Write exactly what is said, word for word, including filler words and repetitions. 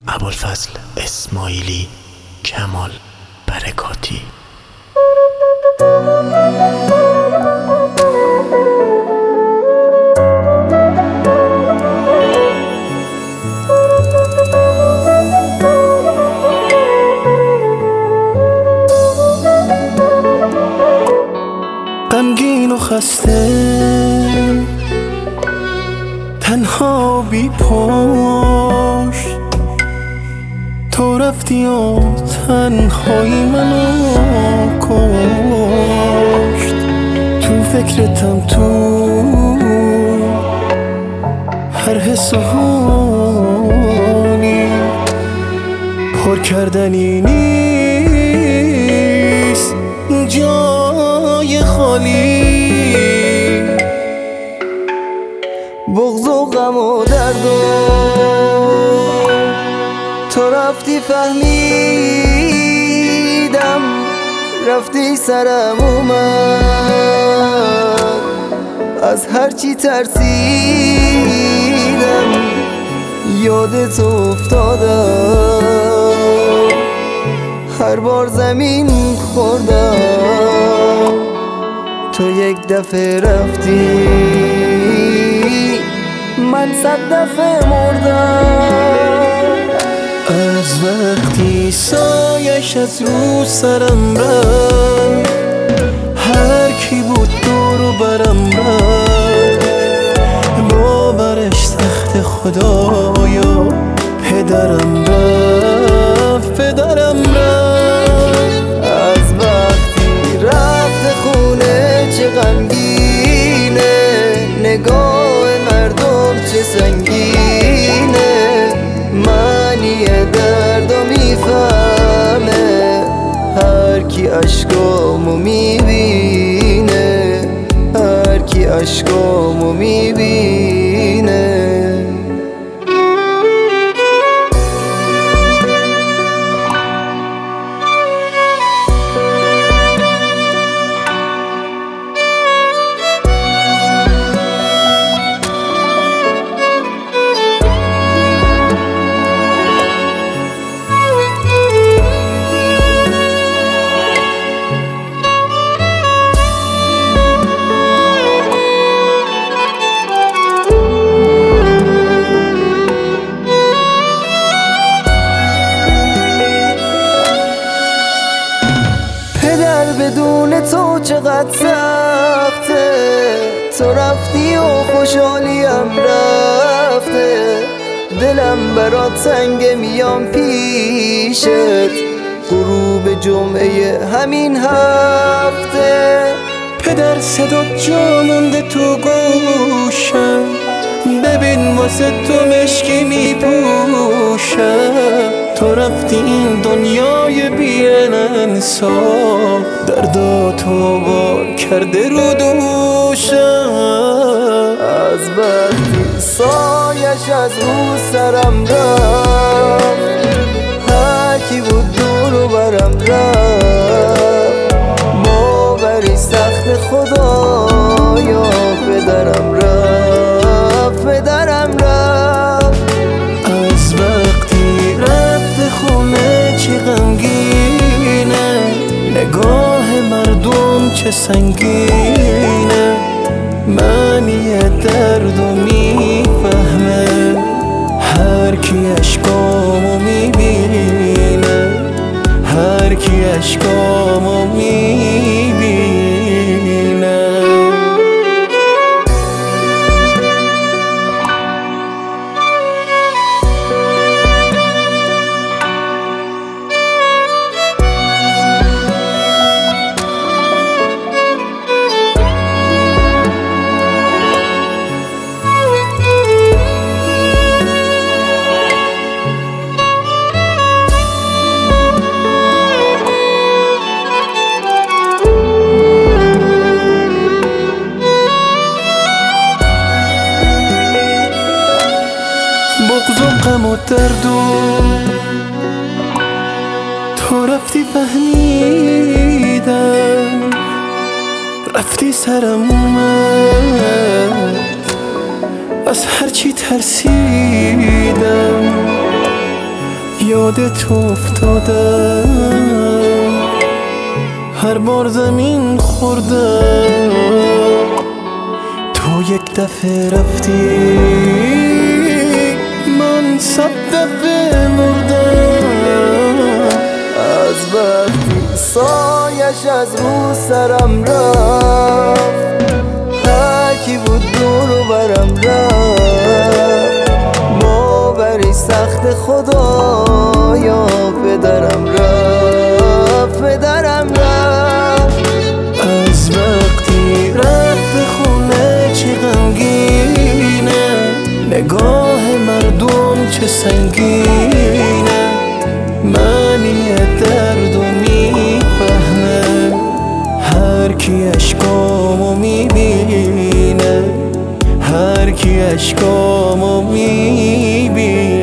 ابوالفضل اسماعیلی کمال برکاتی. غمگین و خسته، تنها بی پشت، تو رفتی و تنهایی منو کشت. تو فکرتم، تو هر حس و حالی، پر کردنی نیست جای خالی. بغض و غم و درد و تو رفتی فهمیدم، رفتی سرم اومد، از هرچی ترسیدم یادت افتادم. هر بار زمین خوردم تو یک دفعه رفتی، من صد دفعه مردم. از وقتی سایش از رو سرم رفت، هر کی بود دور و برم رفت. باورش سخت خدایا، پدرم رفت، پدرم رفت. از وقتی رفت خونه چه غمگینه، نگاه مردم چه سنگینه. معنی درد و میفهمه هر کی عشقامو میبینه، هر کی عشقامو میبینه. بدون تو چقدر سخته، تو رفتی و خوشحالیم رفته. دلم برات سنگه میام پیشت، غروب جمعه همین هفته. پدر صدات جا مونده تو گوشم، ببین واسه تو مشکی میپوشم. تو رفتی این دنیای بی انصاف، درداتو بار کرده رو دوشم. از وقتی سایش از رو سرم رفت، هر کی بود دور و برم رفت. باوری سخت خدایا، پدرم رفت، پدرم رفت. از وقتی رفت خونه چه غمگینه، نگاه مردم چه سنگینه. معنی درد و میفهمه هر کی عشقامو میبینه، هر کی عشقامو میبینه. بغض و غم و درد و تو رفتی فهمیدم، رفتی سرم اومد، از هرچی ترسیدم یادت افتادم هر بار زمین خوردم تو یک دفعه رفتی من صد دفعه مردم از وقتی سایش از رو سرم رفت هر کی بود دور و برم رفت باوری سخت خدایا پدرم رفت پدرم رفت از وقتی رفت خونه چه غمگینه نگاه مردم چه سنگینه معنی درد و میفهمه هر کی اشکامو میبینه هر کی اشکامو میبینه